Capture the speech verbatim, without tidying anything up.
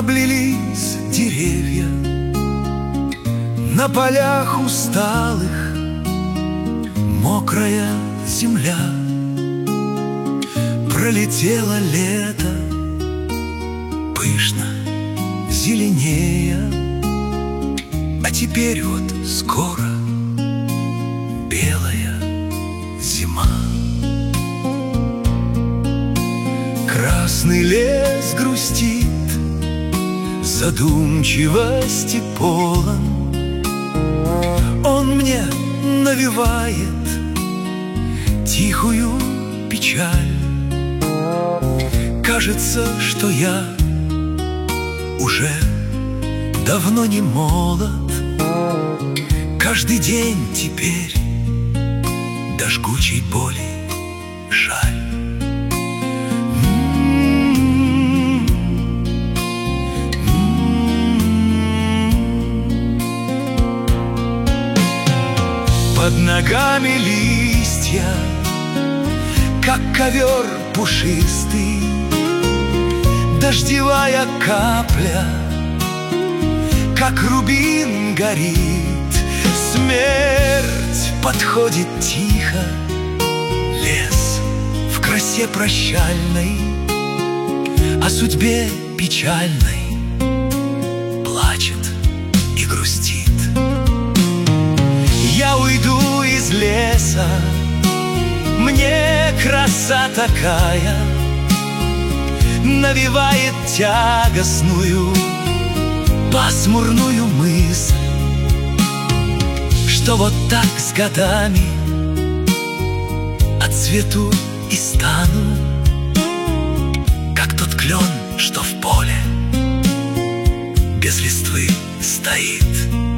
Облились деревья на полях усталых, мокрая земля. Пролетело лето, пышно зеленея, а теперь вот скоро белая зима. Красный лес грустит, задумчивости полон. Он мне навевает тихую печаль. Кажется, что я уже давно не молод. Каждый день теперь до жгучей боли жаль. Под ногами листья, как ковер пушистый, дождевая капля, как рубин горит. Смерть подходит тихо, лес в красе прощальной, о судьбе печальной плачет и грустит. Я уйду из леса, мне краса такая навевает тягостную, пасмурную мысль, что вот так с годами отцвету и стану, как тот клен, что в поле без листвы стоит.